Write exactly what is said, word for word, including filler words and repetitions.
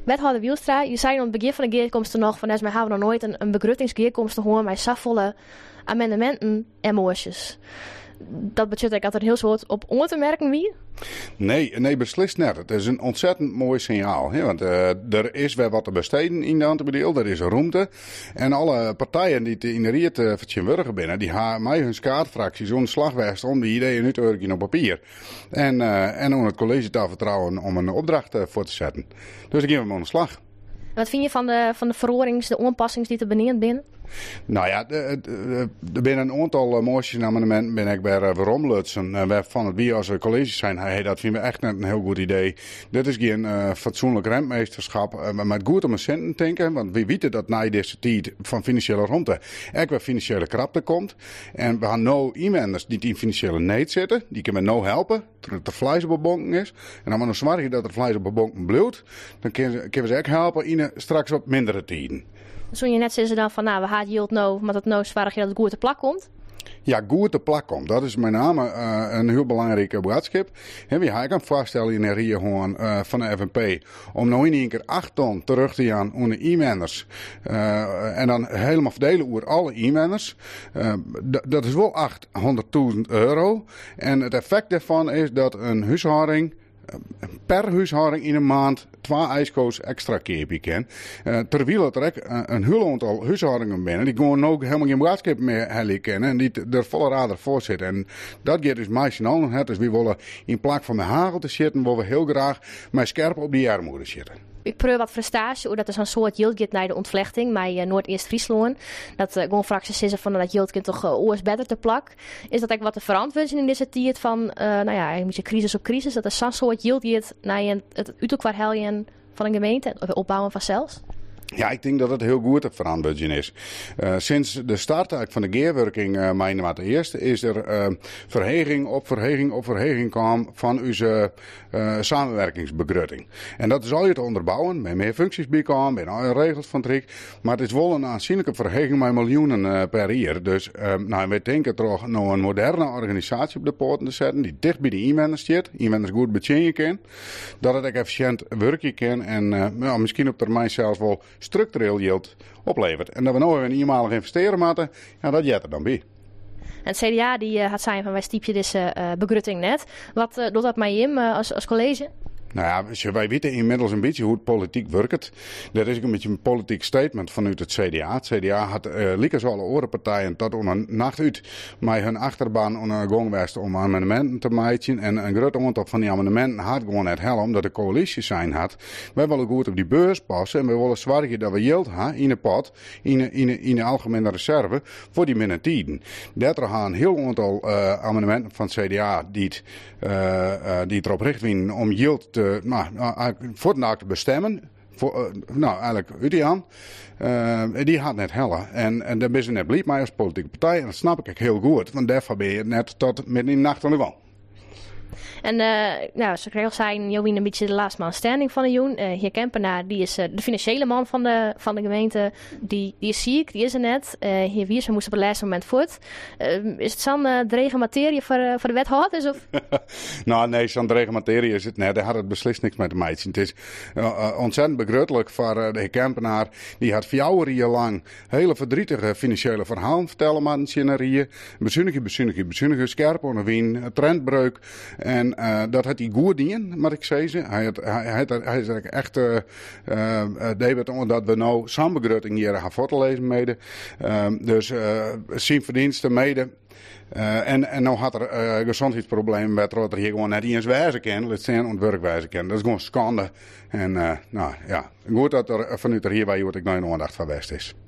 Wethouder Wielstra, je zei aan het begin van de geerkomsten nog van, we hebben nog nooit een, een begruttingsgeerkomst gehoord met zoveel amendementen en moosjes. Dat betekent dat er heel soort op on te merken wie? Nee, nee, beslist net. Het is een ontzettend mooi signaal. Hè? Want uh, er is weer wat te besteden in de Antebedeel, er is ruimte. En alle partijen die in de Riet uh, vertegenwoordigen binnen, die hebben mij hun skaatfractie zo'n slagwest om die ideeën nu te werken op papier. En, uh, en om het college te vertrouwen om een opdracht uh, voor te zetten. Dus ik geef hem aan de slag. Wat vind je van de, van de verorings, de aanpassingen die er beneden binnen? Nou ja, er binnen een aantal moties en amendementen ben ik weer veromlutsen. Uh, van het wie als college zijn, hey, dat vinden we echt net een heel goed idee. Dit is geen uh, fatsoenlijk rentmeesterschap, uh, met goed om een centen te denken. Want we weten dat na deze tijd van financiële ruimte ook weer financiële krapte komt. En we gaan nu iemanders die in financiële nood zitten, die kunnen we nu helpen, terwijl de vlees op de bonken is. En dan we nog zorgen dat het vlees op de bonken blijft, dan kunnen we ze ook helpen in straks op mindere tijden. Toen je net zei ze dan van, nou, we gaan yield nou, maar dat nou zwaar dat het goed te plak komt. Ja, goed te plak komt. Dat is met name uh, een heel belangrijke boodschap. En wie ik kan voorstellen in de Rie gewoon uh, van de F N P om nou in één keer acht ton terug te gaan onder de e-manners. Uh, en dan helemaal verdelen over alle e-manners. Uh, d- dat is wel achthonderdduizend euro. En het effect daarvan is dat een huishouding per huishouding in een maand twee ijskoos extra keepje kan. Uh, terwijl er ook een heel aantal huishoudingen binnen die gewoon ook helemaal geen boodschap meer hebben kennen en die er volle radar voor zitten. En dat gaat dus meestal nog. Dus we willen in plaats van met hagel te zitten, willen we heel graag met scherp op die armoede zitten. Ik probeer wat frustratie, hoe dat er zo'n soort yield gaat naar de ontvlechting, maar uh, Noord-Eerst-Friesland. Dat uh, gewoon fracties zeggen van dat yield kind toch uh, oors beter te plak. Is dat eigenlijk wat de verantwoording in deze tijd van, uh, nou ja, een beetje crisis op crisis, dat er zo'n soort yield gaat naar het, het uitkwartheljen van een gemeente, het opbouwen van zelfs? Ja, ik denk dat het heel goed te veranderen is. Uh, sinds de start van de geerwerking, uh, mijn wat de eerste, is er uh, verheging op verheging op verheging kwam van onze uh, samenwerkingsbegrutting. En dat is al je te onderbouwen, met meer functies bijkomen, met alle regels van het Rijk. Maar het is wel een aanzienlijke verheging met miljoenen uh, per jaar. Dus uh, nou, wij denken toch nog een moderne organisatie op de poorten te zetten, die dicht bij de e-manners zit, e-manners goed betjenen kan, dat het ook efficiënt werken kan en uh, nou, misschien op termijn zelfs wel structureel yield oplevert. En dat we nou even eenmalig investeren moeten, ja, dat jet er dan bij. En het C D A die uh, had zijn van wij stiepje deze uh, begrutting net. Wat uh, doet dat met hem uh, als, als college? Nou ja, wij weten inmiddels een beetje hoe het politiek werkt. Er is ook een beetje een politiek statement vanuit het C D A. Het C D A had, uh, liekers alle orenpartijen, tot om een nacht uit met hun achterban onder een gongwest om amendementen te maken. En een groot aantal van die amendementen had gewoon net helpen, omdat de coalitie zijn had. Wij willen goed op die beurs passen en we willen zorgen dat we yield hebben in de pot, in de, in de, in de algemene reserve, voor die minder tijden. Dat er gaan een heel aantal uh, amendementen van het C D A die, het, uh, uh, die erop richten om yield te Uh, nou, voor de te bestemmen. Voor, uh, nou, eigenlijk uit die aan. Uh, die had net hellen. En, en daar ben je net blij mee als politieke partij. En dat snap ik heel goed. Want daarvoor ben je net tot midden in de nacht aan de gang. En uh, nou, zoals ik al zei, Jowien een beetje de laatste man standing van de Joen. Uh, Heer Kempenaar, die is uh, de financiële man van de, van de gemeente. Die, die is ziek, die is er net. Uh, Heer Wiers moest op het laatste moment voort. Uh, is het zo'n uh, drege materie voor, uh, voor de wethouders? Of? Nou nee, zo'n drege materie is het net. Daar had het beslist niks met de meidje. Het is uh, uh, ontzettend begruttelijk voor uh, de heer Kempenaar. Die had vier jaar lang hele verdrietige financiële verhalen vertellen met een scenarie. Bezuinigje, bezuinigje, bezuinigje, scherp onderwien, trendbreuk. En uh, dat had hij goed in, maar ik zei ze. Hij had, hij, hij, hij is echt uh, uh, David, omdat we nou samenbegrutting hier gaan voor te lezen mede. Uh, dus uh, zijn verdiensten mede. Uh, en, en nou had er uh, gezondheidsproblemen met dat er hier gewoon net eens wijzen kan, laat zijn ontwerkwijzen kan. Dat is gewoon schande. En uh, nou ja, goed dat er vanuit er hier bij wat ik nou in aandacht van West is.